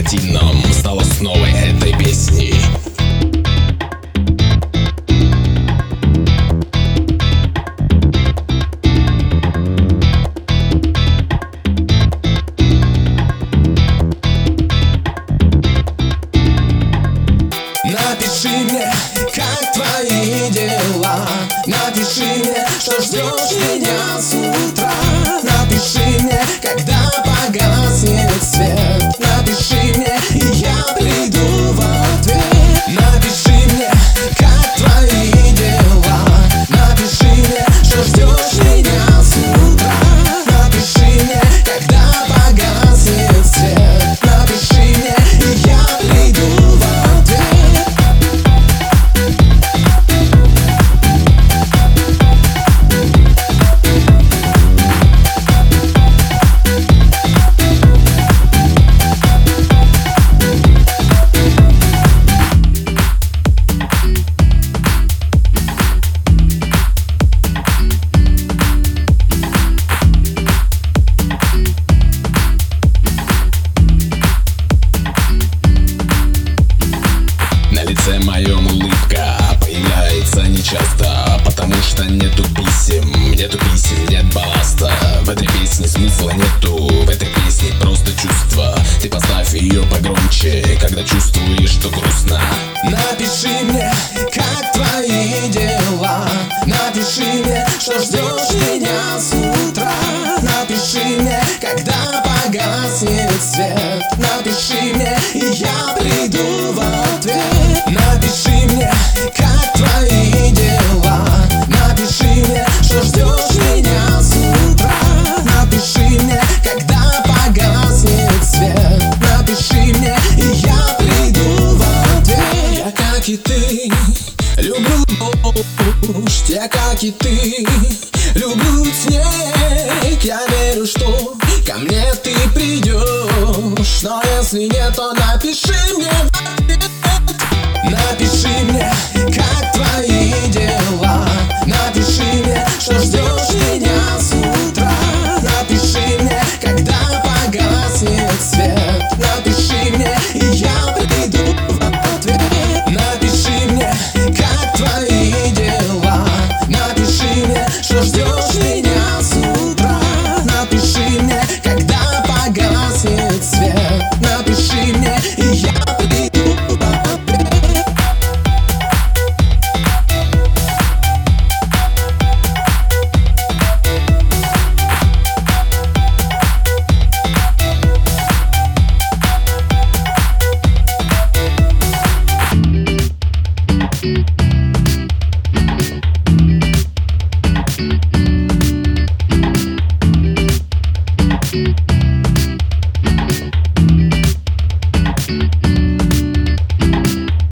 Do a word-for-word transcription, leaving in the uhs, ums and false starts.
рутинном стал основой этой песни. Напиши мне, как твои дела. Напиши мне, что ждешь меня с утра. Напиши мне, когда погаснет свет. Напиши мне, и я приду в ответ. Напиши мне, как твои дела. Напиши мне, что ждешь меня с утра. Напиши мне, когда погаснет свет. Напиши мне, и я приду в ответ. На лице моем улыбка появляется нечасто, потому что нету писем, нету писем, нет балласта. В этой песне смысла нету, в этой песне просто чувство. Ты поставь ее погромче, когда чувствуешь, что грустно. Напиши мне, как твои дела. Напиши мне, что ждешь меня с утра. Напиши мне, когда погаснет свет. Напиши мне, и я приду в ответ. Напиши мне, как твои дела. Напиши мне, что ждешь меня с утра. Напиши мне, когда погаснет свет. Напиши мне, и я приду в ответ. Я, как и ты, люблю дождь. Я, как и ты, люблю снег. Я верю, что ко мне ты придешь. Но если нет, то напиши мне в ответ. Напиши мне, как твои дела. Напиши мне, что ждешь меня с утра. Напиши мне, когда погаснет свет. Напиши мне, и я приду в ответ. Напиши мне, как твои дела. Напиши мне, что ждешь меня с утра. Напиши мне, когда погаснет свет. Напиши мне, и я приду в ответ. Thank you.